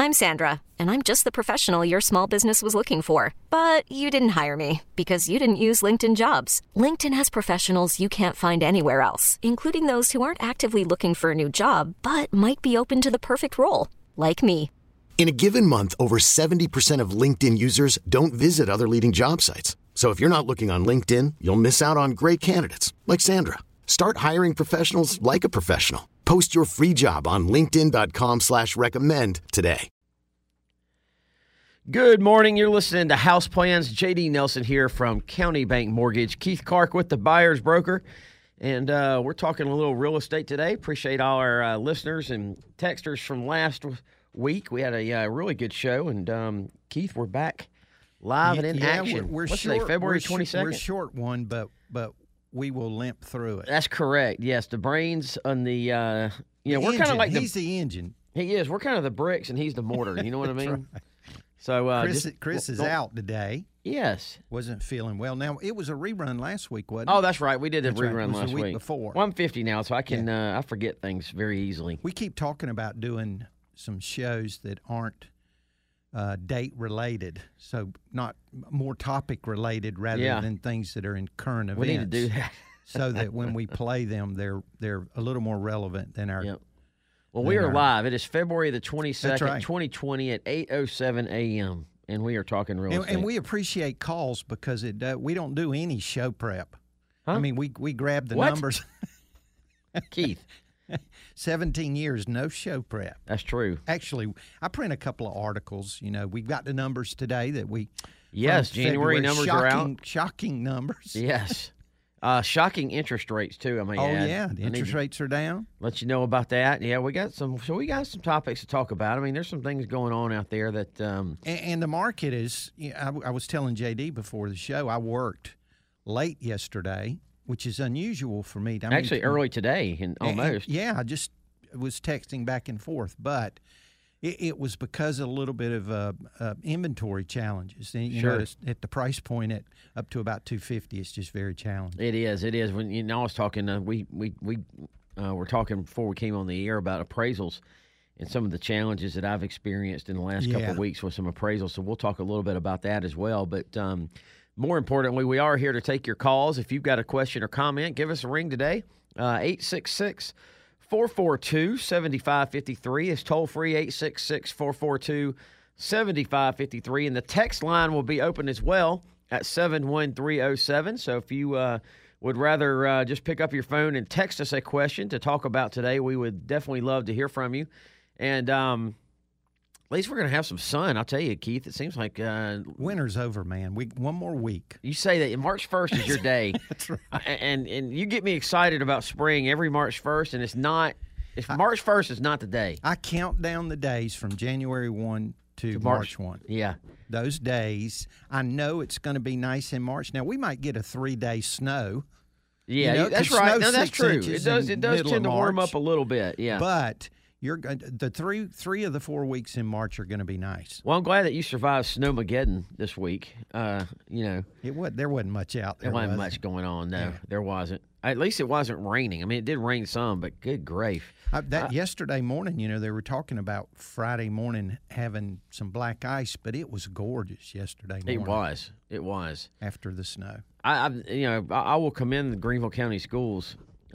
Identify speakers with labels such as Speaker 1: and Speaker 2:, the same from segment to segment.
Speaker 1: I'm Sandra, and I'm just the professional your small business was looking for. But you didn't hire me because you didn't use LinkedIn Jobs. LinkedIn has professionals you can't find anywhere else, including those who aren't actively looking for a new job, but might be open to the perfect role, like me.
Speaker 2: In a given month, over 70% of LinkedIn users don't visit other leading job sites. So if you're not looking on LinkedIn, you'll miss out on great candidates like Sandra. Start hiring professionals like a professional. Post your free job on linkedin.com/recommend today.
Speaker 3: Good morning. You're listening to House Plans. J.D. Nelson here from County Bank Mortgage. Keith Clark with the buyer's broker. And we're talking a little real estate today. Appreciate all our listeners and texters from last week. We had a really good show. And Keith, we're back live and in action.
Speaker 4: We're
Speaker 3: What's
Speaker 4: short,
Speaker 3: today, February 22nd?
Speaker 4: We're short one, but we will limp through it.
Speaker 3: That's correct. Yes, the brains on the we're kind of like
Speaker 4: he's the engine.
Speaker 3: He is. We're kind of the bricks, and he's the mortar. You know what I mean?
Speaker 4: Right.
Speaker 3: So
Speaker 4: Chris is out today.
Speaker 3: Yes.
Speaker 4: Wasn't feeling well. Now, it was a rerun last week, wasn't it?
Speaker 3: Oh, that's right. We did a rerun last
Speaker 4: week.
Speaker 3: week.
Speaker 4: The week before.
Speaker 3: Well, I'm 50 now, so I can I forget things very easily.
Speaker 4: We keep talking about doing some shows that aren't date related, so not more topic related rather than things that are in current events.
Speaker 3: We need to do that.
Speaker 4: So that when we play them, they're a little more relevant than our.
Speaker 3: Yep. Well, we are live. It is February the 22nd,
Speaker 4: right.
Speaker 3: 2020 at 8:07 a.m. and we are talking real estate.
Speaker 4: And we appreciate calls because we don't do any show prep.
Speaker 3: Huh?
Speaker 4: I mean, we grab the numbers.
Speaker 3: Keith.
Speaker 4: 17 years, no show prep.
Speaker 3: That's true.
Speaker 4: Actually, I print a couple of articles. You know, we've got the numbers today that we.
Speaker 3: Yes, January numbers are out.
Speaker 4: Shocking numbers.
Speaker 3: Yes. Shocking interest rates too. I mean,
Speaker 4: the interest rates are down.
Speaker 3: Let you know about that. Yeah, we got some topics to talk about. I mean, there's some things going on out there that.
Speaker 4: And the market is. I was telling JD before the show. I worked late yesterday, which is unusual for me.
Speaker 3: Actually, early today, almost.
Speaker 4: I just was texting back and forth, but. It was because of a little bit of inventory challenges. And you notice at the price point at up to about $250, it's just very challenging.
Speaker 3: It is. When I was talking, we were talking before we came on the air about appraisals and some of the challenges that I've experienced in the last couple of weeks with some appraisals. So we'll talk a little bit about that as well. But more importantly, we are here to take your calls. If you've got a question or comment, give us a ring today. 866-442-7553 is toll-free, 866-442-7553. And the text line will be open as well at 71307. So if you would rather just pick up your phone and text us a question to talk about today, we would definitely love to hear from you. And at least we're going to have some sun. I'll tell you, Keith, it seems like
Speaker 4: winter's over, man. One more week.
Speaker 3: You say that March 1st is your day.
Speaker 4: That's right.
Speaker 3: And you get me excited about spring every March 1st, and March 1st is not the day.
Speaker 4: I count down the days from January 1 to March 1.
Speaker 3: Yeah.
Speaker 4: Those days, I know it's going to be nice in March. Now, we might get a 3-day snow.
Speaker 3: Yeah, that's right. No, that's true. It does tend to warm up a little bit, yeah.
Speaker 4: But the three of the 4 weeks in March are going to be nice.
Speaker 3: Well, I'm glad that you survived Snowmageddon this week. There
Speaker 4: wasn't much out there.
Speaker 3: There wasn't much going on. No, there wasn't. At least it wasn't raining. I mean, it did rain some, but good grief.
Speaker 4: Yesterday morning, they were talking about Friday morning having some black ice, but it was gorgeous yesterday morning.
Speaker 3: It was
Speaker 4: after the snow.
Speaker 3: I will commend the Greenville County Schools.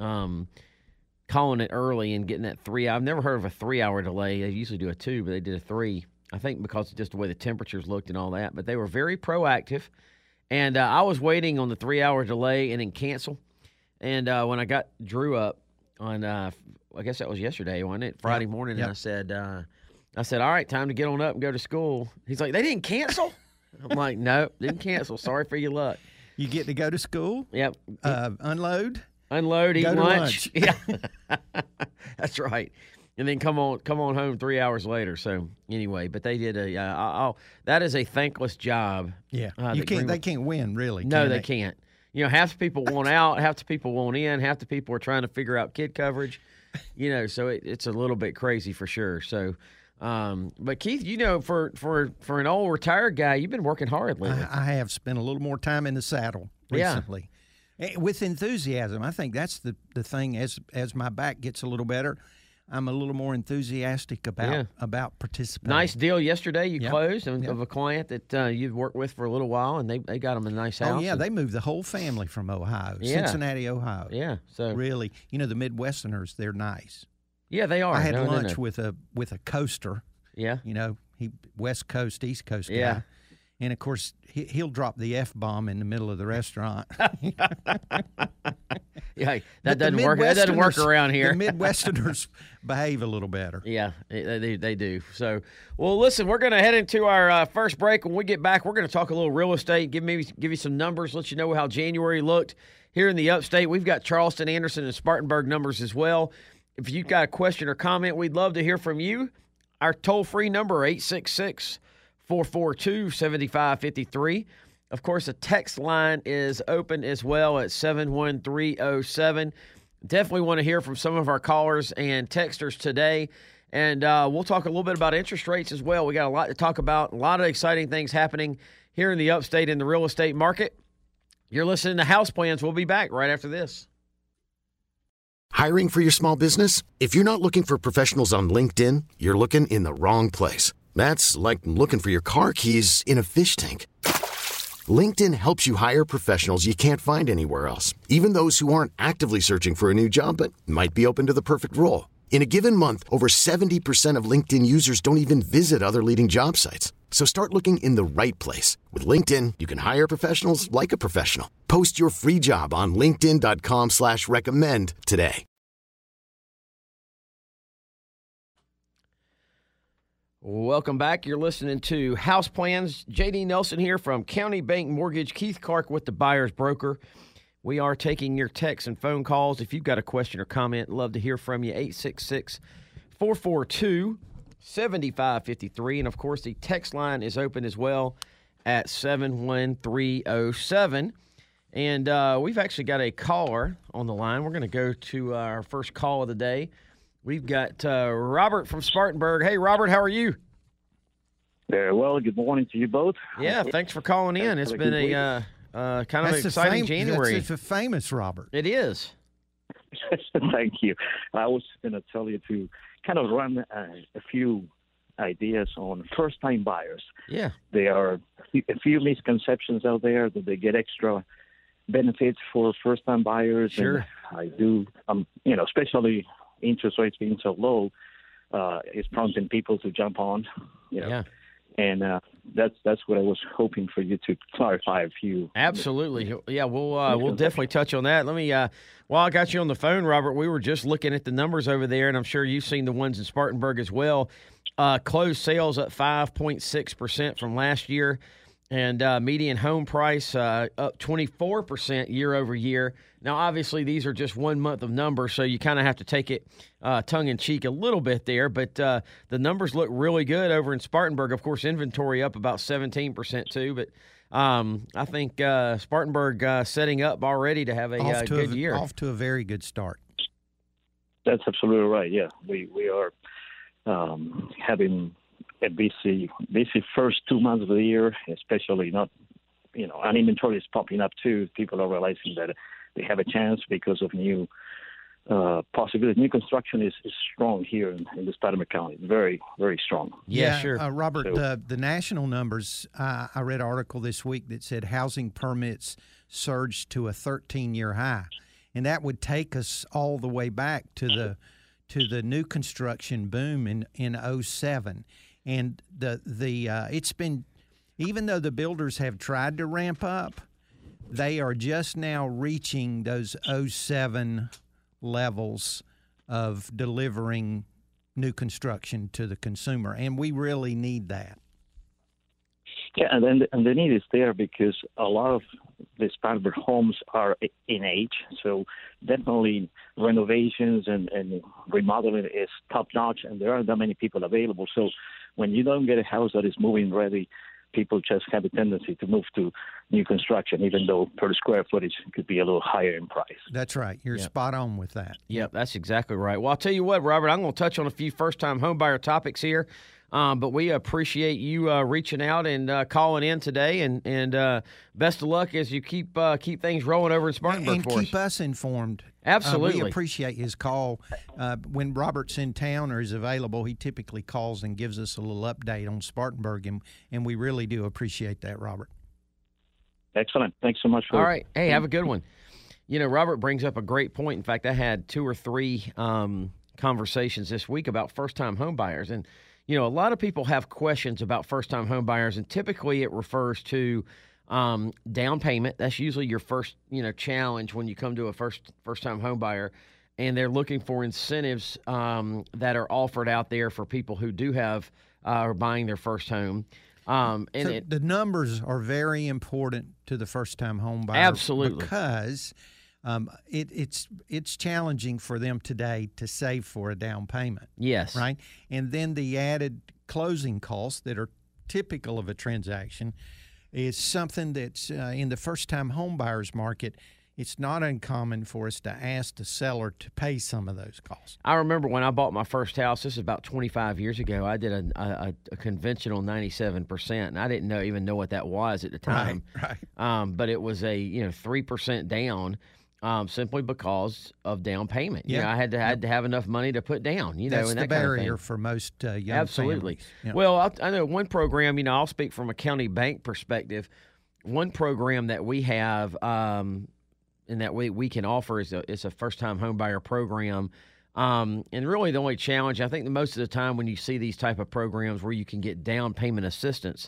Speaker 3: Calling it early and getting that 3 hour. I've never heard of a 3 hour delay. They usually do a 2, but they did a 3. I think because of just the way the temperatures looked and all that. But they were very proactive. And I was waiting on the 3 hour delay and then cancel. And when I got Drew up on, I guess that was yesterday, wasn't it? Friday morning.
Speaker 4: Yep.
Speaker 3: And I said, all right, time to get on up and go to school. He's like, they didn't cancel? I'm like, no, didn't cancel. Sorry for your luck.
Speaker 4: You get to go to school?
Speaker 3: Yep.
Speaker 4: Unload,
Speaker 3: eat lunch.
Speaker 4: Yeah,
Speaker 3: that's right. And then come on home 3 hours later. So anyway, but they did that is a thankless job.
Speaker 4: Yeah, they can't win really.
Speaker 3: No, they can't. Half the people want out, half the people want in, half the people are trying to figure out kid coverage. So it's a little bit crazy for sure. So, but Keith, for an old retired guy, you've been working hard lately.
Speaker 4: I have spent a little more time in the saddle recently. With enthusiasm. I think that's the thing. As my back gets a little better, I'm a little more enthusiastic about participating.
Speaker 3: Nice deal yesterday you closed of a client that you've worked with for a little while, and they got them a nice house.
Speaker 4: Oh, yeah, they moved the whole family from Ohio, Cincinnati, Ohio.
Speaker 3: Yeah, so
Speaker 4: really, the Midwesterners, they're nice.
Speaker 3: Yeah, they are.
Speaker 4: I had lunch with a coaster.
Speaker 3: Yeah.
Speaker 4: He West Coast, East Coast guy.
Speaker 3: Yeah.
Speaker 4: And, of course, he'll drop the F-bomb in the middle of the restaurant.
Speaker 3: Yeah, that doesn't work. That doesn't work around here.
Speaker 4: The Midwesterners behave a little better.
Speaker 3: Yeah, they do. So, well, listen, we're going to head into our first break. When we get back, we're going to talk a little real estate, give you some numbers, let you know how January looked here in the Upstate. We've got Charleston, Anderson, and Spartanburg numbers as well. If you've got a question or comment, we'd love to hear from you. Our toll-free number, 866-442-7553. Of course, the text line is open as well at 71307. Definitely want to hear from some of our callers and texters today. And we'll talk a little bit about interest rates as well. We got a lot to talk about, a lot of exciting things happening here in the Upstate in the real estate market. You're listening to House Plans. We'll be back right after this.
Speaker 2: Hiring for your small business? If you're not looking for professionals on LinkedIn, you're looking in the wrong place. That's like looking for your car keys in a fish tank. LinkedIn helps you hire professionals you can't find anywhere else, even those who aren't actively searching for a new job but might be open to the perfect role. In a given month, over 70% of LinkedIn users don't even visit other leading job sites. So start looking in the right place. With LinkedIn, you can hire professionals like a professional. Post your free job on linkedin.com/recommend today.
Speaker 3: Welcome back. You're listening to House Plans. J.D. Nelson here from County Bank Mortgage. Keith Clark with the Buyer's Broker. We are taking your texts and phone calls. If you've got a question or comment, love to hear from you. 866-442-7553. And, of course, the text line is open as well at 71307. And we've actually got a caller on the line. We're going to go to our first call of the day. We've got Robert from Spartanburg. Hey, Robert, how are you?
Speaker 5: Very well. Good morning to you both.
Speaker 3: Yeah, thanks for calling in. It's been a kind of exciting January.
Speaker 4: It's a famous Robert.
Speaker 3: It is.
Speaker 5: Thank you. I was going to tell you to kind of run a few ideas on first-time buyers.
Speaker 3: Yeah.
Speaker 5: There are a few misconceptions out there that they get extra benefits for first-time buyers.
Speaker 3: Sure.
Speaker 5: And I do, especially interest rates being so low, is prompting people to jump on.
Speaker 3: Yeah.
Speaker 5: And that's what I was hoping for you to clarify a few.
Speaker 3: Absolutely. Yeah, we'll definitely touch on that. Let me, while I got you on the phone, Robert, we were just looking at the numbers over there, and I'm sure you've seen the ones in Spartanburg as well. Closed sales up 5.6% from last year, and median home price up 24% year over year. Now, obviously, these are just 1 month of numbers, so you kind of have to take it tongue-in-cheek a little bit there. But the numbers look really good over in Spartanburg. Of course, inventory up about 17% too. But I think Spartanburg setting up already to have a good year.
Speaker 4: Off to a very good start.
Speaker 5: That's absolutely right, yeah. We are having a busy first 2 months of the year, especially and inventory is popping up too. People are realizing that they have a chance because of new possibilities. New construction is strong here in the Spartanburg County. Very, very strong.
Speaker 3: Yeah, sure.
Speaker 4: Robert, the national numbers, I read an article this week that said housing permits surged to a 13-year high. And that would take us all the way back to the new construction boom in 2007. And it's been, even though the builders have tried to ramp up, they are just now reaching those 2007 levels of delivering new construction to the consumer, and we really need that.
Speaker 5: Yeah, and the need is there because a lot of the Spartanburg homes are in age, so definitely renovations and remodeling is top-notch, and there aren't that many people available. So when you don't get a house that is move-in ready, people just have a tendency to move to new construction, even though per square footage could be a little higher in price.
Speaker 4: That's right. You're spot on with that.
Speaker 3: Yep, that's exactly right. Well, I'll tell you what, Robert, I'm going to touch on a few first-time homebuyer topics here. But we appreciate you reaching out and calling in today, and best of luck as you keep things rolling over in Spartanburg
Speaker 4: and
Speaker 3: for
Speaker 4: keep us informed.
Speaker 3: Absolutely.
Speaker 4: We appreciate his call. When Robert's in town or is available, he typically calls and gives us a little update on Spartanburg, and we really do appreciate that, Robert.
Speaker 5: Excellent. Thanks so much for
Speaker 3: All right. Hey, have a good one. Robert brings up a great point. In fact, I had 2 or 3 conversations this week about first-time home buyers. And, a lot of people have questions about first-time home buyers, and typically it refers to down payment. That's usually your first, challenge when you come to a first-time home buyer. And they're looking for incentives that are offered out there for people who do have are buying their first home.
Speaker 4: The numbers are very important to the first-time home buyer.
Speaker 3: Absolutely.
Speaker 4: Because it's challenging for them today to save for a down payment.
Speaker 3: Yes.
Speaker 4: Right? And then the added closing costs that are typical of a transaction is something that's in the first-time home buyers market. It's not uncommon for us to ask the seller to pay some of those costs.
Speaker 3: I remember when I bought my first house, this is about 25 years ago, I did a conventional 97%, and I didn't even know what that was at the time.
Speaker 4: Right.
Speaker 3: But it was a 3% down simply because of down payment.
Speaker 4: Yeah.
Speaker 3: I had to have enough money to put down,
Speaker 4: That's
Speaker 3: and
Speaker 4: the
Speaker 3: that
Speaker 4: barrier
Speaker 3: kind of
Speaker 4: for most young
Speaker 3: Absolutely.
Speaker 4: families. Yeah.
Speaker 3: Well, I know one program, I'll speak from a county bank perspective. One program that we have and that we can offer is a first-time home buyer program. And really the only challenge, I think most of the time when you see these type of programs where you can get down payment assistance,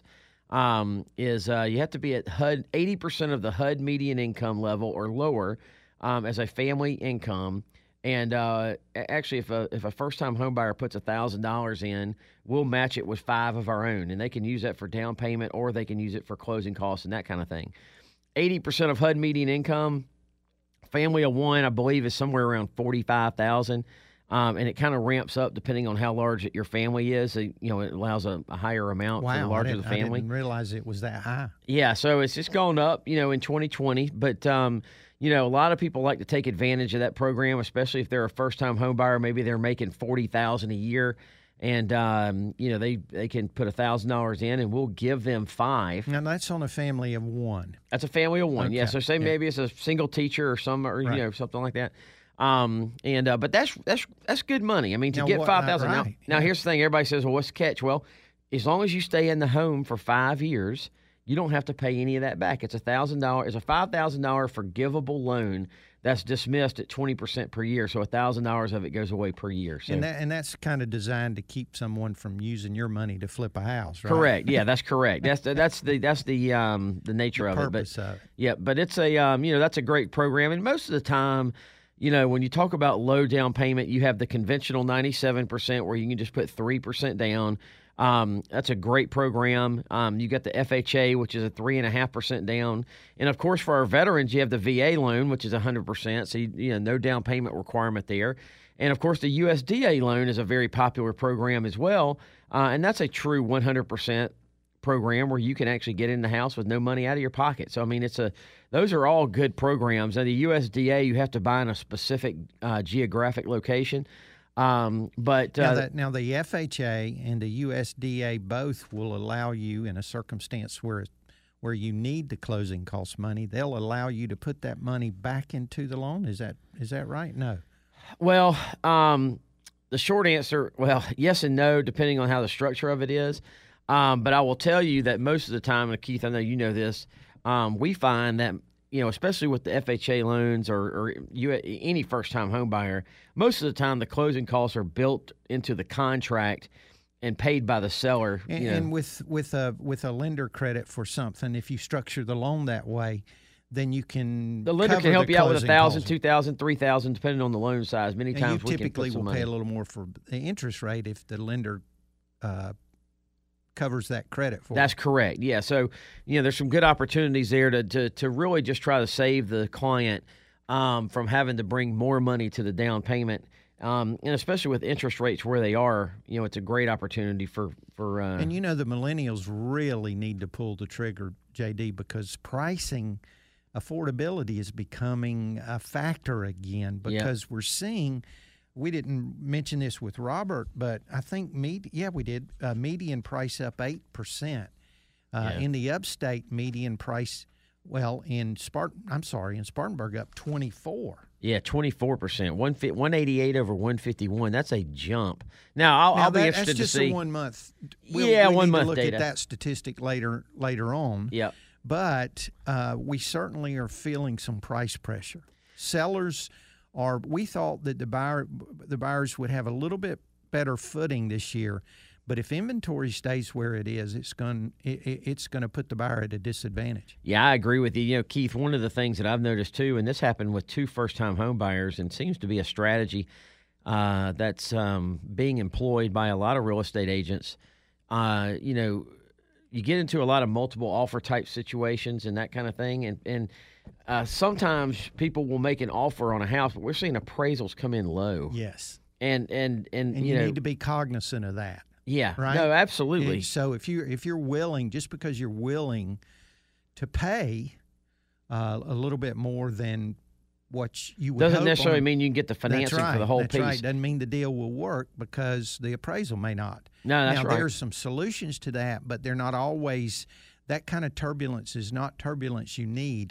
Speaker 3: is you have to be at HUD 80% of the HUD median income level or lower as a family income. And actually, if a first-time home buyer puts $1,000 in, we'll match it with 5 of our own. And they can use that for down payment or they can use it for closing costs and that kind of thing. 80% of HUD median income, family of 1, I believe, is somewhere around $45,000, and it kind of ramps up depending on how large your family is. So, it allows a higher amount for the larger the family.
Speaker 4: I didn't realize it was that high.
Speaker 3: Yeah, so it's just gone up, in 2020. But a lot of people like to take advantage of that program, especially if they're a first-time home buyer. Maybe they're making $40,000 a year. And, they can put $1,000 in, and we'll give them 5.
Speaker 4: Now, that's on a family of 1.
Speaker 3: That's a family of 1,
Speaker 4: okay.
Speaker 3: yeah. So say maybe it's a single teacher or something like that. But that's good money. I mean, to get $5,000.
Speaker 4: Right.
Speaker 3: Now, here's the thing. Everybody says, well, what's the catch? Well, as long as you stay in the home for 5 years, you don't have to pay any of that back. It's $1,000. It's a $5,000 forgivable loan that's dismissed at 20% per year. So $1,000 of it goes away per year. So.
Speaker 4: And that's kind of designed to keep someone from using your money to flip a house, right?
Speaker 3: Correct. Yeah, that's correct. That's the nature of it.
Speaker 4: Purpose of it.
Speaker 3: Yeah, but it's a that's a great program. And most of the time, when you talk about low down payment, you have the conventional 97% where you can just put 3% down. That's a great program. You got the FHA, which is a 3.5% down. And of course, for our veterans, you have the VA loan, which is 100%. So, no down payment requirement there. And of course, the USDA loan is a very popular program as well. And that's a true 100% program where you can actually get in the house with no money out of your pocket. So, I mean, those are all good programs. Now, the USDA, you have to buy in a specific geographic location. Now the FHA and the USDA both will allow you, in a circumstance where you need the closing cost money, they'll allow you to put that money back into the loan. Is that right? No. Well, the short answer, yes and no, depending on how the structure of it is. But I will tell you that most of the time, and Keith, I know you know this, we find that, especially with the FHA loans or any first-time home buyer, most of the time the closing costs are built into the contract and paid by the seller. And with a lender credit for something, if you structure the loan that way, then you can the lender can help you out with $1,000, $2,000, $3,000, depending on the loan size. Many times we typically will pay a little more for the interest rate if the lender covers that credit for. That's correct. Yeah. So, there's some good opportunities there to really just try to save the client from having to bring more money to the down payment. And especially with interest rates where they are, it's a great opportunity for and the millennials really need to pull the trigger, JD, because pricing affordability is becoming a factor again because we're seeing
Speaker 4: we didn't mention this with Robert, but I think we did. Median price up 8%. In the upstate, median price, in Spartanburg up 24.
Speaker 3: Yeah, 24%. 188 over 151. That's a jump. Now I'll be interested to see.
Speaker 4: That's just a 1 month. We
Speaker 3: 1
Speaker 4: need
Speaker 3: month
Speaker 4: to look
Speaker 3: data.
Speaker 4: at that statistic later on.
Speaker 3: Yep.
Speaker 4: But we certainly are feeling some price pressure. Sellers are. We thought that the buyers would have a little bit better footing this year, but if inventory stays where it is, it's going to put the buyer at a disadvantage.
Speaker 3: Yeah, I agree with you. You know, Keith, one of the things that I've noticed too, and this happened with 2 first-time home buyers, and seems to be a strategy that's being employed by a lot of real estate agents. You know, you get into a lot of multiple offer type situations and that kind of thing, and sometimes people will make an offer on a house, but we're seeing appraisals come in low.
Speaker 4: Yes,
Speaker 3: and
Speaker 4: you need to be cognizant of that.
Speaker 3: Yeah,
Speaker 4: right.
Speaker 3: No, absolutely.
Speaker 4: And so if you're willing, just because you're willing to pay a little bit more than what you would
Speaker 3: doesn't
Speaker 4: hope
Speaker 3: necessarily
Speaker 4: on,
Speaker 3: mean you can get the financing for the whole
Speaker 4: that's
Speaker 3: piece.
Speaker 4: Right. Doesn't mean the deal will work because the appraisal may not.
Speaker 3: No, that's
Speaker 4: now,
Speaker 3: right.
Speaker 4: There's some solutions to that, but they're not always. That kind of turbulence is not turbulence you need.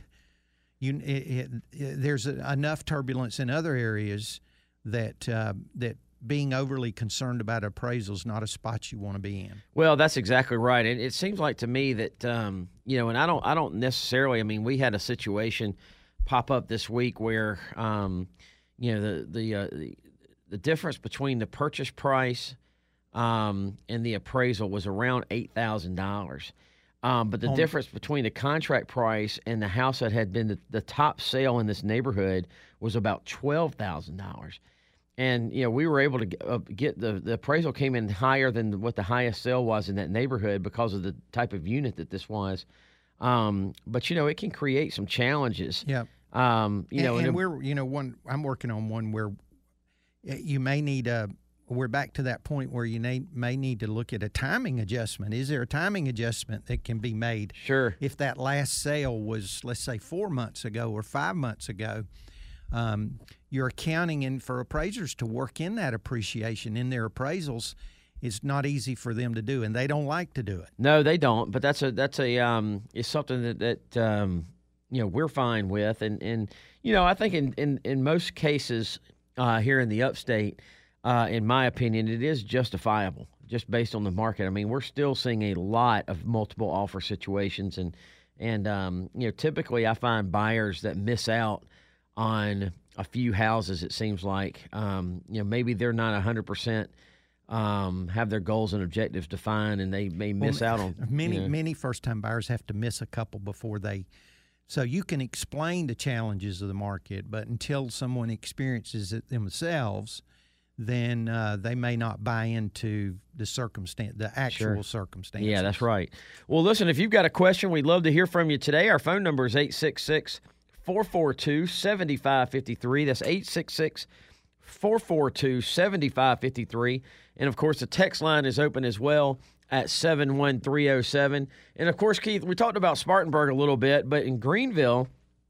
Speaker 4: There's enough turbulence in other areas that being overly concerned about appraisal is not a spot you want to be in.
Speaker 3: Well, that's exactly right. And it seems like to me that, you know, and I don't necessarily, I mean, we had a situation pop up this week where, you know, the difference between the purchase price and the appraisal was around $8,000. But the difference between the contract price and the house that had been the top sale in this neighborhood was about $12,000. And, you know, we were able to get the appraisal came in higher than what the highest sale was in that neighborhood because of the type of unit that this was. But, you know, it can create some challenges.
Speaker 4: Yeah.
Speaker 3: You know,
Speaker 4: and we're, you know, I'm working on one where you may need we're back to that point where you may need to look at a timing adjustment. Is there a timing adjustment that can be made?
Speaker 3: Sure.
Speaker 4: If that last sale was, let's say, 4 months ago or 5 months ago, you're accounting in for appraisers to work in that appreciation in their appraisals. It's not easy for them to do, and they don't like to do it.
Speaker 3: No, they don't. But that's it's something that you know, we're fine with, and you know, I think in most cases here in the upstate, in my opinion, it is justifiable just based on the market. I mean, we're still seeing a lot of multiple offer situations, and you know, typically I find buyers that miss out on a few houses. It seems like you know, maybe they're not 100%. Have their goals and objectives defined, and they may miss out on
Speaker 4: many first-time buyers have to miss a couple before they. So you can explain the challenges of the market, but until someone experiences it themselves, then they may not buy into the actual circumstances.
Speaker 3: Yeah, that's right. Well, listen, if you've got a question, we'd love to hear from you today. Our phone number is 866-442-7553. That's 866-442-7553. And, of course, the text line is open as well at 71307. And, of course, Keith, we talked about Spartanburg a little bit, but in Greenville,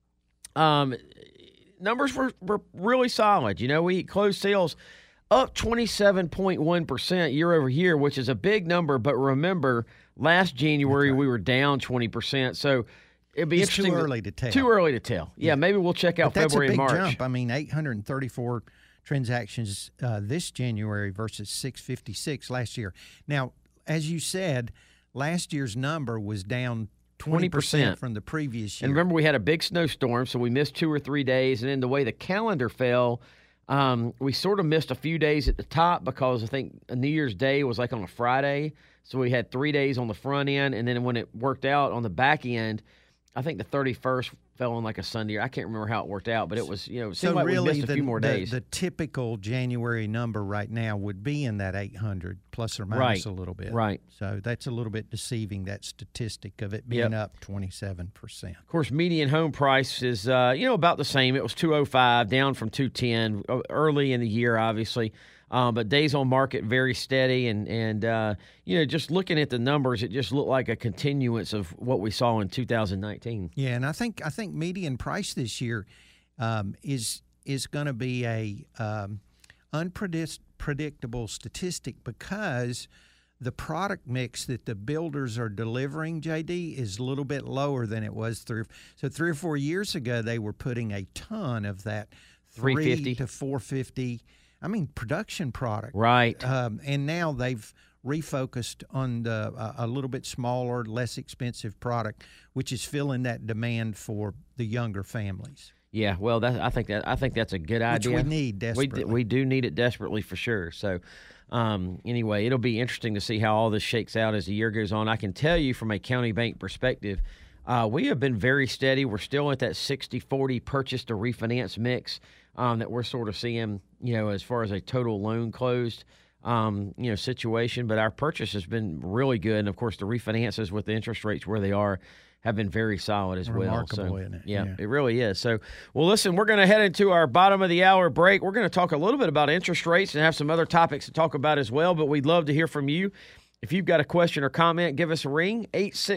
Speaker 3: numbers were really solid. You know, we closed sales up 27.1% year over year, which is a big number. But remember, last January we were down 20%. So it'd be interesting.
Speaker 4: Too early to tell.
Speaker 3: Too early to tell. Yeah, maybe we'll check out February and March.
Speaker 4: That's a big jump. I mean, 834 transactions this January versus 656 last year. Now, as you said, last year's number was down 20% from the previous year.
Speaker 3: And remember, we had a big snowstorm, so we missed 2 or 3 days. And then the way the calendar fell, we sort of missed a few days at the top because I think New Year's Day was like on a Friday. So we had 3 days on the front end. And then when it worked out on the back end, I think the 31st fell on like a Sunday. I can't remember how it worked out, but it was, you know, it seemed like
Speaker 4: really
Speaker 3: we missed a few more days.
Speaker 4: The typical January number right now would be in that 800 plus or minus a little bit.
Speaker 3: Right.
Speaker 4: So that's a little bit deceiving, that statistic of it being up 27%.
Speaker 3: Of course, median home price is, you know, about the same. It was $205, down from $210 early in the year, obviously. But days on market very steady, and you know, just looking at the numbers, it just looked like a continuance of what we saw in 2019.
Speaker 4: Yeah, and I think median price this year is going to be a unpredictable statistic because the product mix that the builders are delivering, JD, is a little bit lower than it was 3 or 4 years ago. They were putting a ton of that
Speaker 3: 350
Speaker 4: to 450. I mean, production product,
Speaker 3: right?
Speaker 4: And now they've refocused on a little bit smaller, less expensive product, which is filling that demand for the younger families.
Speaker 3: Yeah, well, I think that's a good idea.
Speaker 4: Which we need desperately.
Speaker 3: We do need it desperately for sure. So, anyway, it'll be interesting to see how all this shakes out as the year goes on. I can tell you from a County Bank perspective, we have been very steady. We're still at that 60-40 purchase to refinance mix that we're sort of seeing, as far as a total loan closed, situation. But our purchase has been really good, and of course, the refinances with the interest rates where they are have been very solid as well.
Speaker 4: Remarkable, isn't it?
Speaker 3: Yeah, it really is. So, well, listen, we're going to head into our bottom of the hour break. We're going to talk a little bit about interest rates and have some other topics to talk about as well, but we'd love to hear from you. If you've got a question or comment, give us a ring,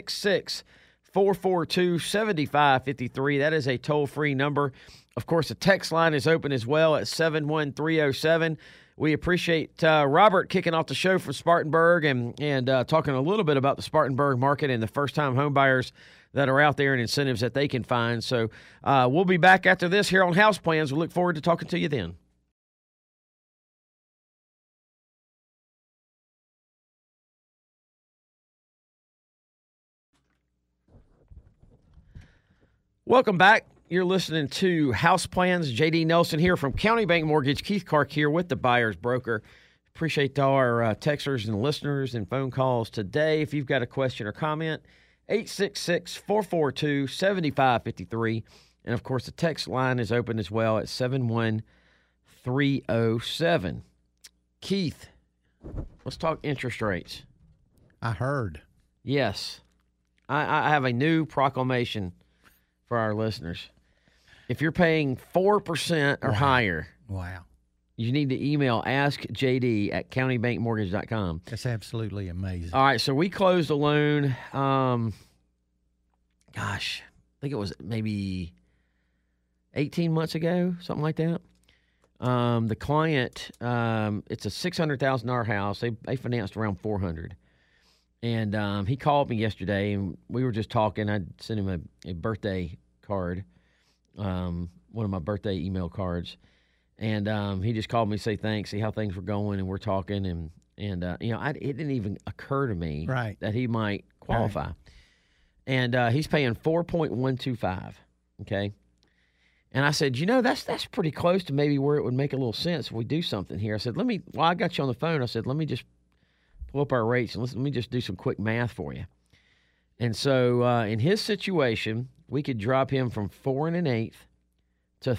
Speaker 3: 866-442-7553. That is a toll-free number. Of course, the text line is open as well at 71307. We appreciate Robert kicking off the show from Spartanburg and talking a little bit about the Spartanburg market and the first-time home buyers that are out there and incentives that they can find. So we'll be back after this here on House Plans. We look forward to talking to you then. Welcome back. You're listening to House Plans. J.D. Nelson here from County Bank Mortgage. Keith Clark here with the Buyer's Broker. Appreciate all our texters and listeners and phone calls today. If you've got a question or comment, 866-442-7553. And, of course, the text line is open as well at 71307. Keith, let's talk interest rates.
Speaker 4: I heard.
Speaker 3: Yes. I have a new proclamation for our listeners. If you're paying 4% or higher, you need to email askjd@countybankmortgage.com.
Speaker 4: That's absolutely amazing.
Speaker 3: All right, so we closed a loan, I think it was maybe 18 months ago, something like that. The client, it's a $600,000 house. They financed around $400,000. And he called me yesterday, and we were just talking. I sent him a birthday card, one of my birthday email cards. And he just called me to say thanks, see how things were going, and we're talking. And it didn't even occur to me that he might qualify. Right. And he's paying 4.125, okay? And I said, that's pretty close to maybe where it would make a little sense if we do something here. I said, I got you on the phone. I said, let me just pull up our rates and let me just do some quick math for you. And so in his situation, we could drop him from 4 1/8 to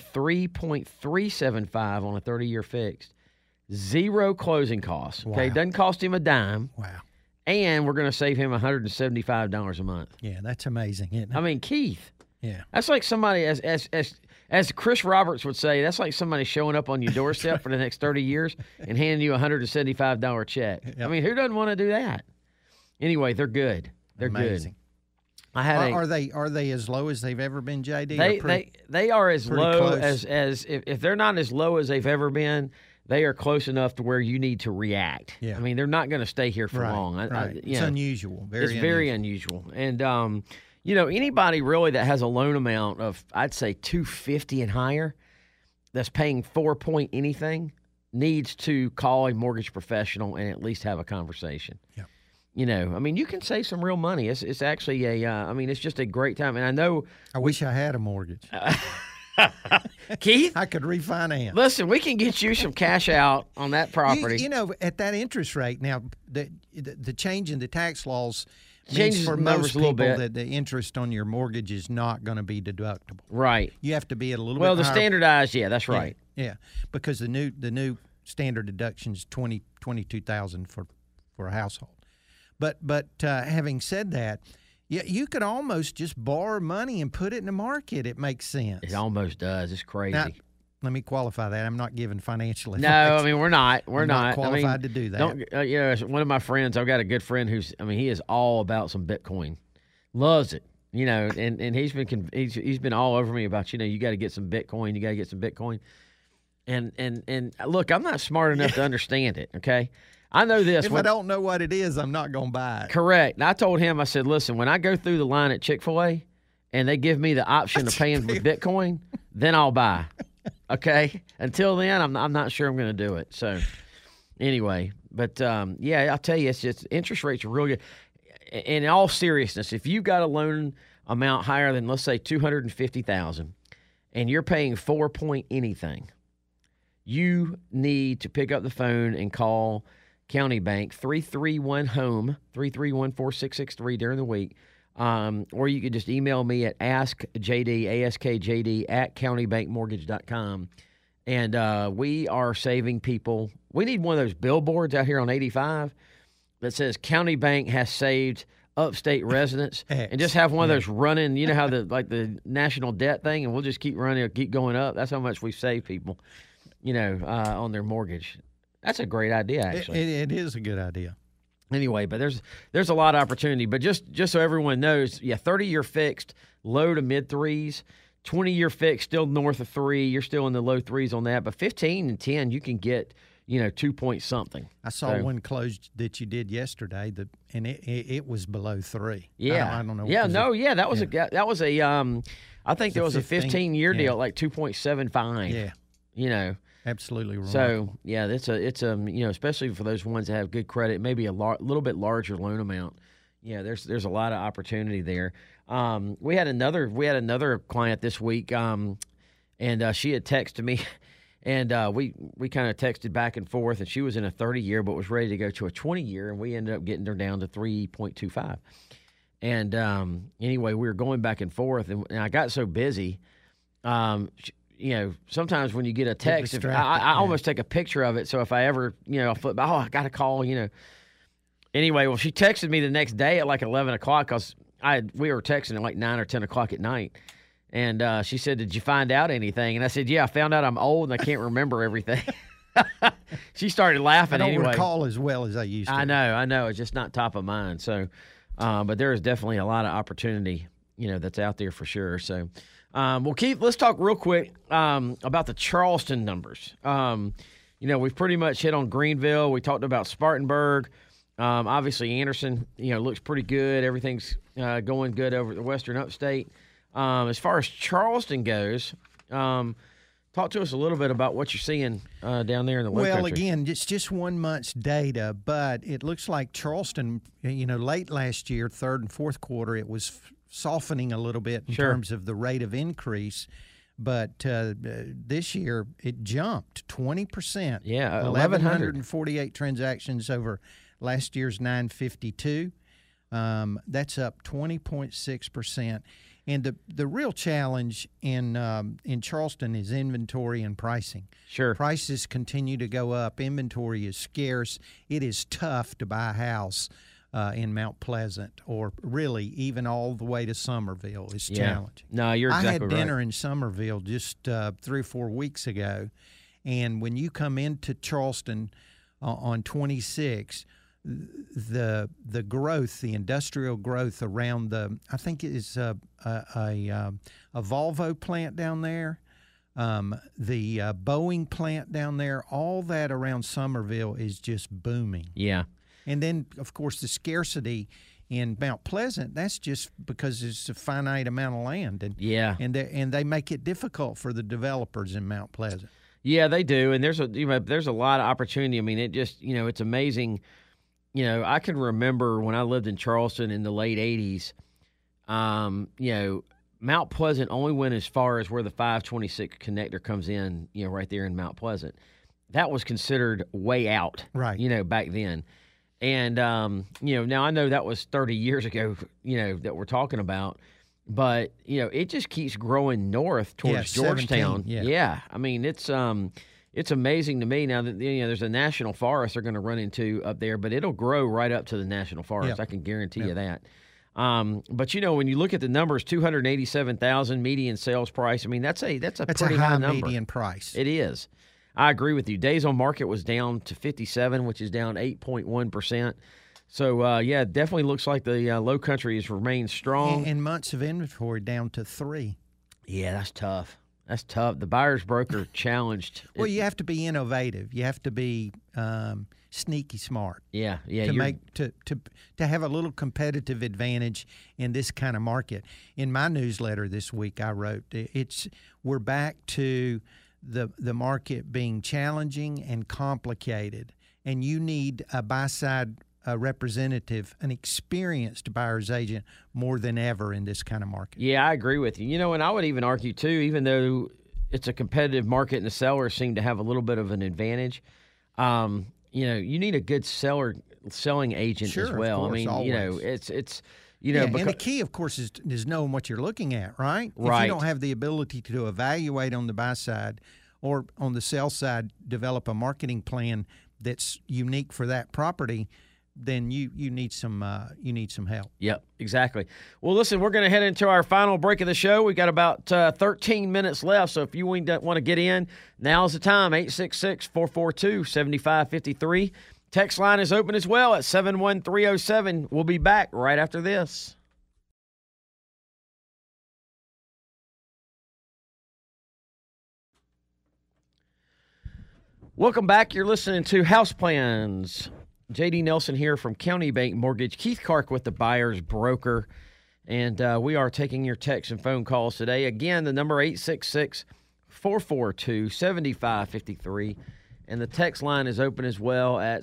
Speaker 3: 3.375 on a 30-year fixed. 0 closing costs. Okay, doesn't cost him a dime.
Speaker 4: Wow.
Speaker 3: And we're going to save him $175 a month.
Speaker 4: Yeah, that's amazing, isn't it?
Speaker 3: I mean, Keith.
Speaker 4: Yeah.
Speaker 3: That's like somebody, as Chris Roberts would say, that's like somebody showing up on your doorstep for the next 30 years and handing you a $175 check. Yep. I mean, who doesn't want to do that? Anyway, they're good. They're
Speaker 4: amazing.
Speaker 3: Good. Are
Speaker 4: they as low as they've ever been, JD?
Speaker 3: They are as low
Speaker 4: close.
Speaker 3: as if they're not as low as they've ever been, they are close enough to where you need to react.
Speaker 4: Yeah.
Speaker 3: I mean, they're not going to stay here for long.
Speaker 4: It's unusual.
Speaker 3: Very unusual. And anybody really that has a loan amount of, I'd say, $250 and higher, that's paying 4 point anything, needs to call a mortgage professional and at least have a conversation.
Speaker 4: Yeah.
Speaker 3: I mean, you can save some real money. It's actually it's just a great time. And I know.
Speaker 4: I wish I had a mortgage.
Speaker 3: Keith?
Speaker 4: I could refinance.
Speaker 3: Listen, we can get you some cash out on that property.
Speaker 4: At that interest rate, now, the change in the tax laws
Speaker 3: changes
Speaker 4: for
Speaker 3: the
Speaker 4: most
Speaker 3: people
Speaker 4: that the interest on your mortgage is not going to be deductible.
Speaker 3: Right.
Speaker 4: You have to be at a little bit
Speaker 3: higher. Well, the
Speaker 4: higher.
Speaker 3: Standardized, that's right.
Speaker 4: Yeah, because the new standard deduction is $22,000 for a household. But having said that, you could almost just borrow money and put it in the market. It makes sense.
Speaker 3: It almost does. It's crazy.
Speaker 4: Now, let me qualify that. I'm not giving financial advice.
Speaker 3: No, I mean, we're not. We're not
Speaker 4: qualified to do that.
Speaker 3: One of my friends, I've got a good friend he is all about some Bitcoin. Loves it. And he's been all over me about, you got to get some Bitcoin. You got to get some Bitcoin. And look, I'm not smart enough to understand it, okay? I know this.
Speaker 4: If I don't know what it is, I'm not going to buy it.
Speaker 3: Correct. And I told him, I said, listen, when I go through the line at Chick-fil-A and they give me the option of paying with Bitcoin, then I'll buy, okay? Until then, I'm not sure I'm going to do it. So anyway, but, yeah, I'll tell you, it's just interest rates are really good. In all seriousness, if you got a loan amount higher than, let's say, $250,000 and you're paying 4 point anything, you need to pick up the phone and call County Bank 331-HOME, 331-4663 during the week. Or you could just email me at askjd at countybankmortgage.com. And we are saving people. We need one of those billboards out here on 85 that says County Bank has saved upstate residents, and just have one of those running, you know how the national debt thing, and we'll just keep running, keep going up. That's how much we've saved people, on their mortgage. That's a great idea, actually.
Speaker 4: It is a good idea.
Speaker 3: Anyway, but there's a lot of opportunity. But just so everyone knows, 30-year fixed, low to mid threes. 20-year fixed, still north of 3. You're still in the low threes on that. But 15 and 10, you can get 2 point something.
Speaker 4: I saw one closed that you did yesterday, and it was below 3.
Speaker 3: Yeah,
Speaker 4: I don't know.
Speaker 3: That was a I think there was a 15-year deal, like 2.75.
Speaker 4: Yeah. Absolutely right.
Speaker 3: So it's especially for those ones that have good credit, maybe a little bit larger loan amount. Yeah, there's a lot of opportunity there. We had another client this week, and she had texted me, and we kind of texted back and forth, and she was in a 30-year but was ready to go to a 20-year, and we ended up getting her down to 3.25. And anyway, we were going back and forth, and I got so busy. Sometimes when you get a text, I almost take a picture of it. So if I ever, I flip, I got a call, Anyway, well, she texted me the next day at like 11 o'clock because we were texting at like 9 or 10 o'clock at night. And she said, "Did you find out anything?" And I said, "Yeah, I found out I'm old and I can't remember everything." She started laughing anyway.
Speaker 4: I don't recall as well as I used to.
Speaker 3: I know. It's just not top of mind. So, but there is definitely a lot of opportunity, that's out there for sure. So, let's talk real quick about the Charleston numbers. We've pretty much hit on Greenville. We talked about Spartanburg. Obviously, Anderson, looks pretty good. Everything's going good over the Western Upstate. As far as Charleston goes, talk to us a little bit about what you're seeing down there in the Low Country.
Speaker 4: Well, again, it's just 1 month's data, but it looks like Charleston, late last year, third and fourth quarter, it was softening a little bit in terms of the rate of increase. But this year, it jumped 20%.
Speaker 3: Yeah,
Speaker 4: 1,148 transactions over last year's 952. That's up 20.6%. And the real challenge in Charleston is inventory and pricing.
Speaker 3: Sure.
Speaker 4: Prices continue to go up. Inventory is scarce. It is tough to buy a house in Mount Pleasant, or really even all the way to Summerville. It's challenging.
Speaker 3: No, you're exactly right.
Speaker 4: I had dinner in Summerville just 3 or 4 weeks ago, and when you come into Charleston on 26, the growth, the industrial growth around I think it is a Volvo plant down there, the Boeing plant down there, all that around Summerville is just booming.
Speaker 3: Yeah.
Speaker 4: And then, of course, the scarcity in Mount Pleasant, that's just because it's a finite amount of land. And they make it difficult for the developers in Mount Pleasant.
Speaker 3: Yeah, they do. And there's a lot of opportunity. I mean, it just, it's amazing. I can remember when I lived in Charleston in the late 80s, Mount Pleasant only went as far as where the 526 connector comes in, right there in Mount Pleasant. That was considered way out,
Speaker 4: right?
Speaker 3: Back then. And, now I know that was 30 years ago, that we're talking about. But, it just keeps growing north towards Georgetown.
Speaker 4: 17,
Speaker 3: yeah. I mean, it's amazing to me now that, there's a national forest they're going to run into up there, but it'll grow right up to the national forest.
Speaker 4: Yep.
Speaker 3: I can guarantee you that. But, when you look at the numbers, $287,000 median sales price, I mean, that's a pretty high number.
Speaker 4: Median price.
Speaker 3: It is. I agree with you. Days on market was down to 57, which is down 8.1%. So, it definitely looks like the Low Country has remained strong.
Speaker 4: And months of inventory down to 3.
Speaker 3: Yeah, that's tough. That's tough. The buyer's broker challenged.
Speaker 4: Well, you have to be innovative. You have to be sneaky smart.
Speaker 3: Yeah.
Speaker 4: To have a little competitive advantage in this kind of market. In my newsletter this week, I wrote we're back to the market being challenging and complicated, and you need a buy-side representative, an experienced buyer's agent more than ever in this kind of market.
Speaker 3: Yeah, I agree with you. And I would even argue, too, even though it's a competitive market and the sellers seem to have a little bit of an advantage, you need a good selling agent as well.
Speaker 4: Of course, always.
Speaker 3: It's
Speaker 4: and the key, of course, is knowing what you're looking at, right?
Speaker 3: Right.
Speaker 4: If you don't have the ability to evaluate on the buy side or on the sell side, develop a marketing plan that's unique for that property, then you need some help.
Speaker 3: Yep, exactly. Well, listen, we're going to head into our final break of the show. We got about 13 minutes left, so if you want to get in, now's the time. 866-442-7553. Text line is open as well at 71307. We'll be back right after this. Welcome back. You're listening to House Plans. J.D. Nelson here from County Bank Mortgage. Keith Clark with the buyer's broker. And we are taking your texts and phone calls today. Again, the number 866-442-7553. And the text line is open as well at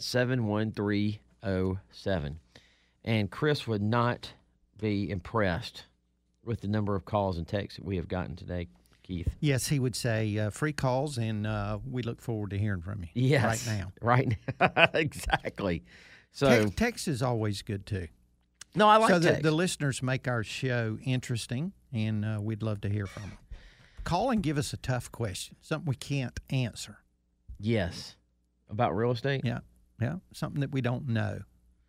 Speaker 3: 71307. And Chris would not be impressed with the number of calls and texts that we have gotten today, Keith.
Speaker 4: Yes, he would say free calls, and we look forward to hearing from you.
Speaker 3: Yes,
Speaker 4: right now.
Speaker 3: Right now. Exactly. So
Speaker 4: text is always good, too.
Speaker 3: No, I like
Speaker 4: text.
Speaker 3: text.
Speaker 4: The listeners make our show interesting, and we'd love to hear from them. Call and give us a tough question, something we can't answer.
Speaker 3: Yes. About real estate?
Speaker 4: Yeah, something that we don't know.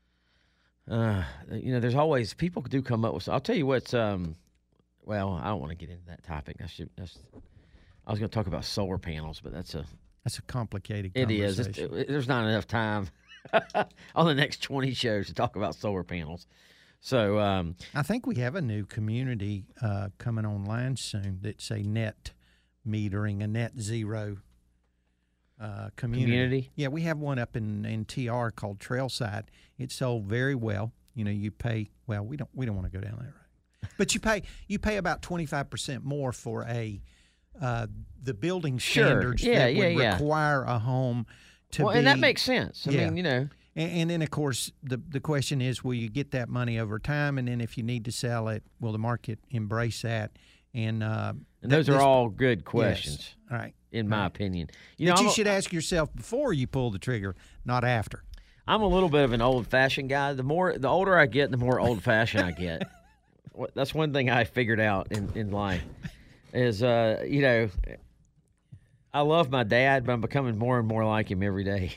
Speaker 3: There's always, people do come up with, I'll tell you what's, well, I don't want to get into that topic. I was going to talk about solar panels, but that's a
Speaker 4: complicated
Speaker 3: conversation.
Speaker 4: It
Speaker 3: is. There's not enough time on the next 20 shows to talk about solar panels. So
Speaker 4: I think we have a new community coming online soon that's a net metering, a net zero community. Yeah, we have one up in TR called Trailside. It sold very well. You pay, well, we don't want to go down that road. But you pay about 25% more for the building standards that would require a home to be.
Speaker 3: And that makes sense. I mean,
Speaker 4: And then, of course, the question is, will you get that money over time? And then if you need to sell it, will the market embrace that? And
Speaker 3: those are all good questions.
Speaker 4: Yes. All right.
Speaker 3: In my opinion.
Speaker 4: But you should ask yourself before you pull the trigger, not after.
Speaker 3: I'm a little bit of an old-fashioned guy. The older I get, the more old-fashioned I get. That's one thing I figured out in life is, I love my dad, but I'm becoming more and more like him every day,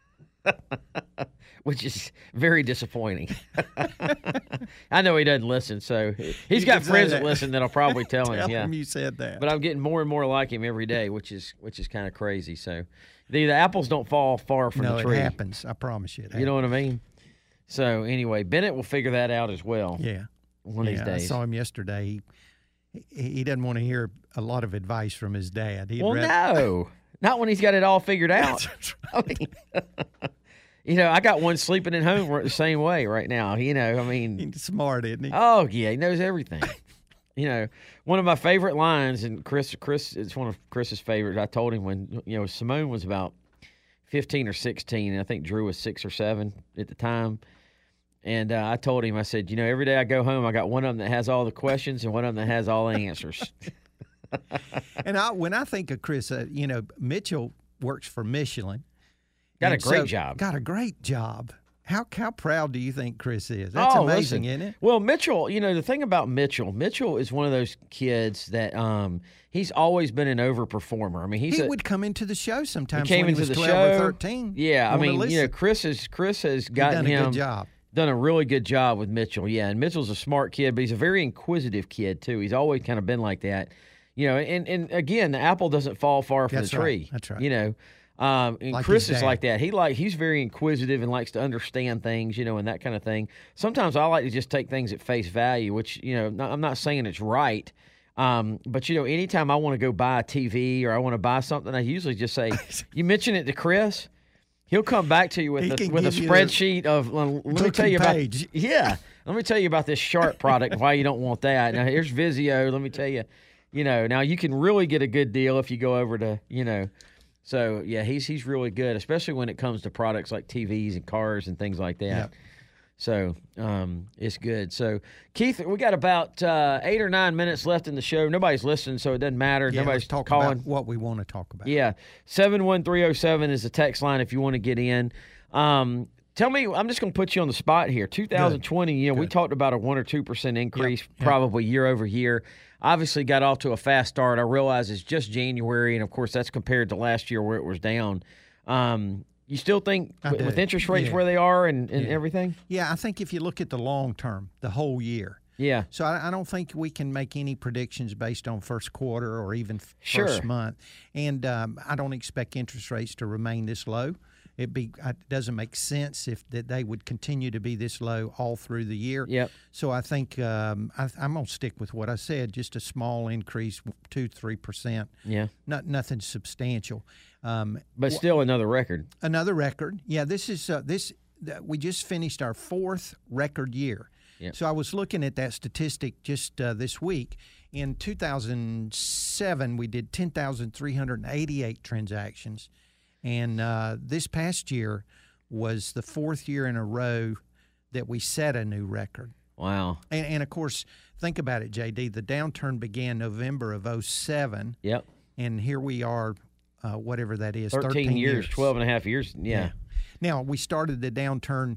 Speaker 3: which is very disappointing. I know he doesn't listen, so he's got friends that listen that'll probably tell him
Speaker 4: you said that.
Speaker 3: But I'm getting more and more like him every day, which is kind of crazy. So the apples don't fall far from the tree.
Speaker 4: No, it happens. I promise you.
Speaker 3: You know what I mean? So anyway, Bennett will figure that out as well.
Speaker 4: Yeah.
Speaker 3: One of these days.
Speaker 4: I saw him yesterday. He doesn't want to hear a lot of advice from his dad.
Speaker 3: No. Not when he's got it all figured out. I mean, I got one sleeping at home the same way right now.
Speaker 4: He's smart, isn't he?
Speaker 3: Oh, yeah. He knows everything. One of my favorite lines, and Chris, it's one of Chris's favorites. I told him when, Simone was about 15 or 16, and I think Drew was 6 or 7 at the time. And I told him, I said, every day I go home, I got one of them that has all the questions and one of them that has all the answers.
Speaker 4: And when I think of Chris, Mitchell works for Michelin.
Speaker 3: Got a great job.
Speaker 4: Got a great job. How proud do you think Chris is? That's amazing, isn't it?
Speaker 3: Well, Mitchell, the thing about Mitchell is one of those kids that he's always been an overperformer. I mean, he
Speaker 4: would come into the show sometimes
Speaker 3: when he was 12 or
Speaker 4: 13.
Speaker 3: Yeah, I mean, Chris has gotten him.
Speaker 4: A good job.
Speaker 3: Done a really good job with Mitchell, yeah. And Mitchell's a smart kid, but he's a very inquisitive kid, too. He's always kind of been like that. And again, the apple doesn't fall far from the tree.
Speaker 4: That's right.
Speaker 3: And like Chris is like that. He's very inquisitive and likes to understand things, and that kind of thing. Sometimes I like to just take things at face value, which, I'm not saying it's right. But, anytime I want to go buy a TV or I want to buy something, I usually just say, you mention it to Chris, he'll come back to you with a spreadsheet of, let me tell you about, let me tell you about this Sharp product and why you don't want that. Now, here's Vizio. Let me tell you, now you can really get a good deal if you go over to, So, yeah, he's really good, especially when it comes to products like TVs and cars and things like that. Yep. So it's good. So, Keith, we got about 8 or 9 minutes left in the show. Nobody's listening, so it doesn't matter.
Speaker 4: Yeah,
Speaker 3: Nobody's
Speaker 4: talk
Speaker 3: calling.
Speaker 4: About what we want to talk about.
Speaker 3: Yeah, 71307 is the text line if you want to get in. Tell me, I'm just going to put you on the spot here. 2020, Good. We talked about a 1 or 2% increase probably year over year. Obviously got off to a fast start. I realize it's just January, and, of course, that's compared to last year where it was down. You still think with interest rates where they are and everything?
Speaker 4: Yeah, I think if you look at the long term, the whole year.
Speaker 3: Yeah.
Speaker 4: So I don't think we can make any predictions based on first quarter or even first month. And I don't expect interest rates to remain this low. It doesn't make sense that they would continue to be this low all through the year.
Speaker 3: Yep.
Speaker 4: So I think I'm going to stick with what I said, just a small increase, 2-3%.
Speaker 3: Yeah.
Speaker 4: Nothing substantial.
Speaker 3: But still another record.
Speaker 4: Another record. Yeah, this is we just finished our 4th record year.
Speaker 3: Yep.
Speaker 4: So I was looking at that statistic just this week. In 2007, we did 10,388 transactions. And this past year was the 4th year in a row that we set a new record.
Speaker 3: Wow.
Speaker 4: And of course, think about it, JD. The downturn began November of 2007.
Speaker 3: Yep.
Speaker 4: And here we are, whatever that is,
Speaker 3: 13 years, 12 and a half years. Yeah.
Speaker 4: Now, we started the downturn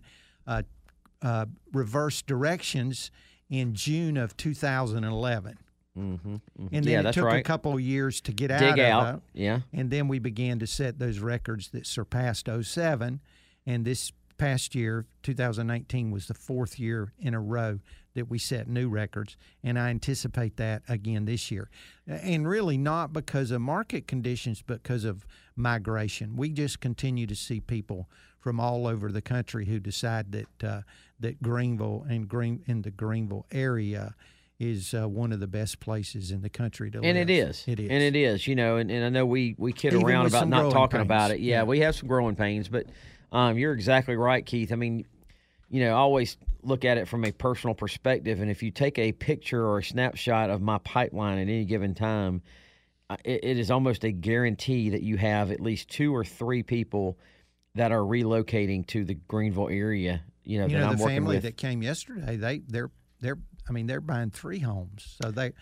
Speaker 4: reverse directions in June of 2011.
Speaker 3: Mm-hmm.
Speaker 4: And then it took a couple of years to get out of it.
Speaker 3: Yeah.
Speaker 4: And then we began to set those records that surpassed 2007. And this past year, 2019, was the 4th year in a row that we set new records. And I anticipate that again this year. And really not because of market conditions, but because of migration. We just continue to see people from all over the country who decide that Greenville and in the Greenville area is one of the best places in the country to live.
Speaker 3: And it is.
Speaker 4: It is.
Speaker 3: And it is, and I know we kid
Speaker 4: Even
Speaker 3: around
Speaker 4: with
Speaker 3: about
Speaker 4: some
Speaker 3: not
Speaker 4: growing
Speaker 3: talking
Speaker 4: pains.
Speaker 3: about it. Yeah, we have some growing pains, but you're exactly right, Keith. I mean, I always look at it from a personal perspective, and if you take a picture or a snapshot of my pipeline at any given time, it is almost a guarantee that you have at least 2 or 3 people that are relocating to the Greenville area, that I'm working with.
Speaker 4: The family that came yesterday, they're buying 3 homes. So the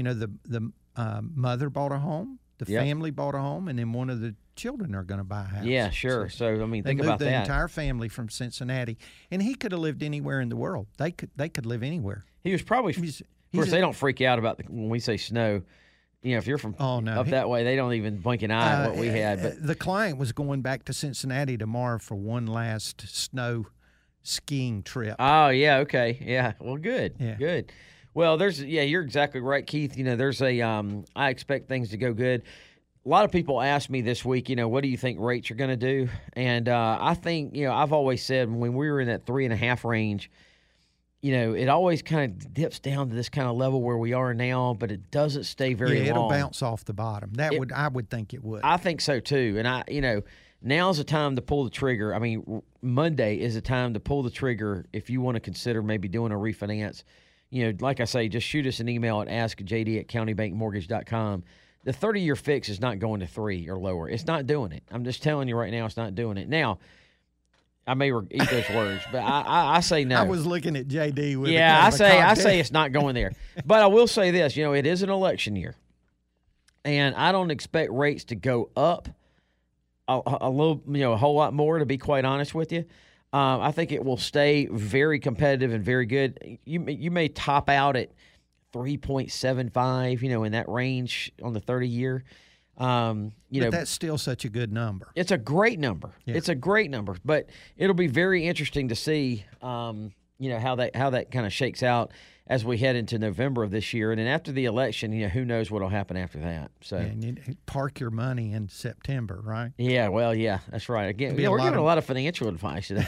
Speaker 4: mother bought a home, the family bought a home, and then one of the children are going to buy a house.
Speaker 3: Yeah, sure. So think about that.
Speaker 4: The entire family from Cincinnati, and he could have lived anywhere in the world. They could live anywhere.
Speaker 3: He was probably. Of course, they don't freak out about when we say snow. If you're from up that way, they don't even blink an eye at what we had. But
Speaker 4: the client was going back to Cincinnati tomorrow for one last snow skiing trip.
Speaker 3: Oh, yeah, okay. Yeah, well, good.
Speaker 4: Yeah.
Speaker 3: Good. Well, you're exactly right, Keith. There's I expect things to go good. A lot of people ask me this week, what do you think rates are going to do? And I think, I've always said when we were in that 3.5 range, it always kind of dips down to this kind of level where we are now, but it doesn't stay very long.
Speaker 4: Yeah, it'll bounce off the bottom. I would think it would.
Speaker 3: I think so too. And now's the time to pull the trigger. I mean, Monday is the time to pull the trigger if you want to consider maybe doing a refinance. Like I say, just shoot us an email at askjd@countybankmortgage.com. The 30-year fix is not going to 3 or lower. It's not doing it. I'm just telling you right now, it's not doing it. Now, I may eat those words, but I say no.
Speaker 4: I was looking at JD with
Speaker 3: I say it's not going there. But I will say this, it is an election year, and I don't expect rates to go up a little, a whole lot more. To be quite honest with you, I think it will stay very competitive and very good. You may top out at 3.75, in that range on the 30-year.
Speaker 4: But that's still such a good number.
Speaker 3: It's a great number. Yeah. It's a great number, but it'll be very interesting to see, how that kind of shakes out as we head into November of this year, and then after the election, who knows what'll happen after that. So,
Speaker 4: and you park your money in September, right?
Speaker 3: Yeah, well, yeah, that's right. Again, we're giving a lot of financial advice today.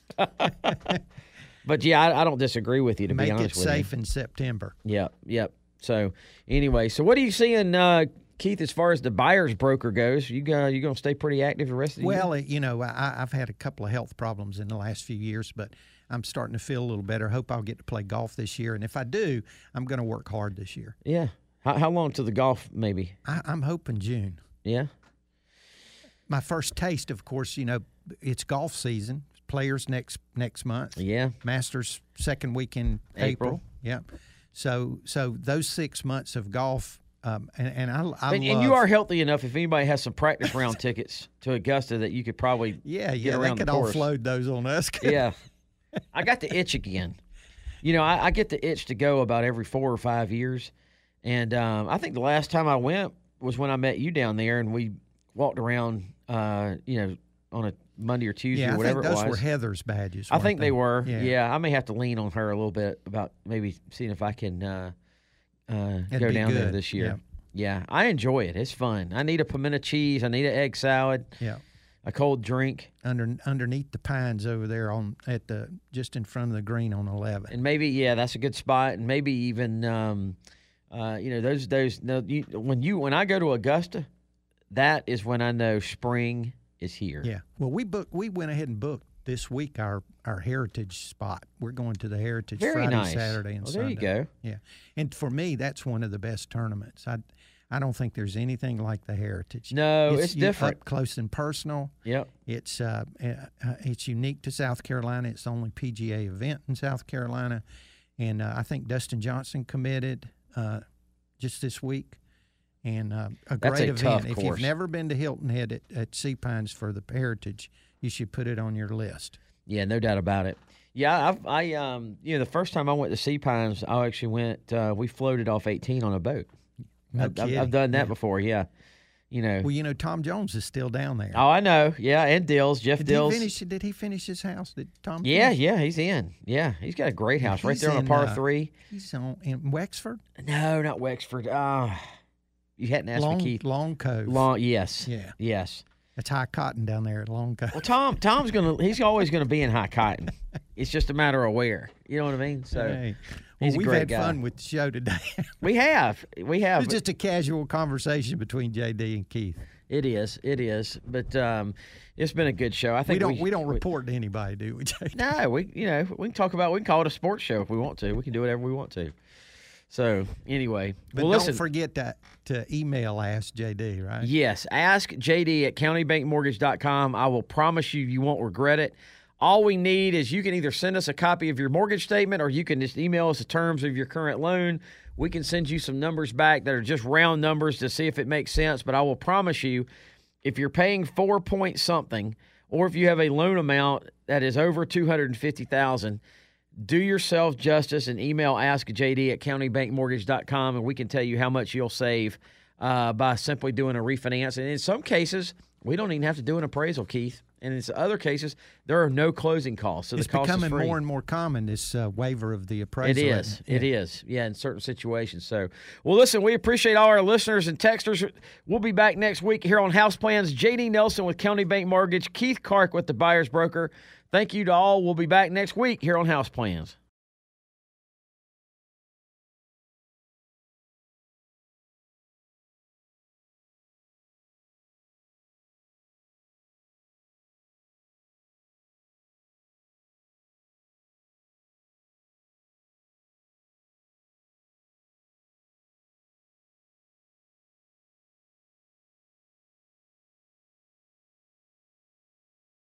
Speaker 3: But yeah, I don't disagree with you. To be honest with you,
Speaker 4: make it safe in September.
Speaker 3: Yep. So anyway, so what are you seeing, Keith, as far as the buyer's broker goes? You going to stay pretty active the rest of the year?
Speaker 4: Well, I've had a couple of health problems in the last few years, but I'm starting to feel a little better. Hope I'll get to play golf this year. And if I do, I'm going to work hard this year.
Speaker 3: Yeah. How long to the golf, maybe?
Speaker 4: I'm hoping June.
Speaker 3: Yeah.
Speaker 4: My first taste, of course, it's golf season. Players next month.
Speaker 3: Yeah.
Speaker 4: Masters second week in April. Yeah. So those 6 months of golf, and I love.
Speaker 3: And you are healthy enough. If anybody has some practice round tickets to Augusta, that you could probably get around
Speaker 4: they could
Speaker 3: the course.
Speaker 4: offload those on us.
Speaker 3: Yeah. I got the itch again. I get the itch to go about every 4 or 5 years, and I think the last time I went was when I met you down there, and we walked around, on a Monday or Tuesday or whatever it was.
Speaker 4: Yeah, I think those were Heather's badges.
Speaker 3: I think they were.
Speaker 4: Yeah.
Speaker 3: I may have to lean on her a little bit about maybe seeing if I can go down there this year. Yeah, I enjoy it. It's fun. I need a pimento cheese. I need an egg salad.
Speaker 4: Yeah.
Speaker 3: A cold drink.
Speaker 4: Underneath the pines over there just in front of the green on 11.
Speaker 3: And maybe, that's a good spot. And maybe even, when I go to Augusta, that is when I know spring is here.
Speaker 4: Yeah. Well, we went ahead and booked this week our Heritage spot. We're going to the Heritage Friday, Saturday, and Sunday.
Speaker 3: There you go.
Speaker 4: Yeah. And for me, that's one of the best tournaments. I don't think there's anything like the Heritage.
Speaker 3: No, it's different.
Speaker 4: Up close and personal.
Speaker 3: Yep.
Speaker 4: It's unique to South Carolina. It's the only PGA event in South Carolina. And I think Dustin Johnson committed just this week. And a great event. If you've never been to Hilton Head at Sea Pines for the Heritage, you should put it on your list.
Speaker 3: Yeah, no doubt about it. Yeah, the first time I went to Sea Pines, I actually went. We floated off 18 on a boat. I've done that before. Yeah,
Speaker 4: Well, Tom Jones is still down there.
Speaker 3: Oh, I know. Yeah, and Jeff Dills.
Speaker 4: Did he finish his house? Did Tom?
Speaker 3: Yeah, he's in. Yeah, he's got a great house right there on a par 3.
Speaker 4: He's in Wexford.
Speaker 3: No, not Wexford. You hadn't asked me, Keith.
Speaker 4: Long Cove.
Speaker 3: Yes.
Speaker 4: Yeah.
Speaker 3: Yes.
Speaker 4: It's High Cotton down there at Long Cove.
Speaker 3: Well, he's always gonna be in High Cotton. It's just a matter of where. You know what I mean? So he's a great guy.
Speaker 4: We've had fun with the show today.
Speaker 3: We have.
Speaker 4: It's just a casual conversation between JD and Keith.
Speaker 3: It is. But it's been a good show. I think
Speaker 4: we don't report to anybody, do we, JD?
Speaker 3: No, we can talk about. We can call it a sports show if we want to. We can do whatever we want to. So, anyway.
Speaker 4: But don't forget to email Ask JD, right?
Speaker 3: Yes. Ask JD at countybankmortgage.com. I will promise you won't regret it. All we need is you can either send us a copy of your mortgage statement or you can just email us the terms of your current loan. We can send you some numbers back that are just round numbers to see if it makes sense. But I will promise you, if you're paying 4 point something or if you have a loan amount that is over $250,000, do yourself justice and email AskJD at countybankmortgage.com, and we can tell you how much you'll save by simply doing a refinance. And in some cases, we don't even have to do an appraisal, Keith. And in other cases, there are no closing costs. So
Speaker 4: it's
Speaker 3: the cost
Speaker 4: becoming
Speaker 3: is free.
Speaker 4: more and more common, this waiver of the appraisal.
Speaker 3: It is. It is. Yeah, in certain situations. So, well, listen, we appreciate all our listeners and texters. We'll be back next week here on House Plans. JD Nelson with County Bank Mortgage, Keith Clark with the Buyer's Broker. Thank you to all. We'll be back next week here on House Plans.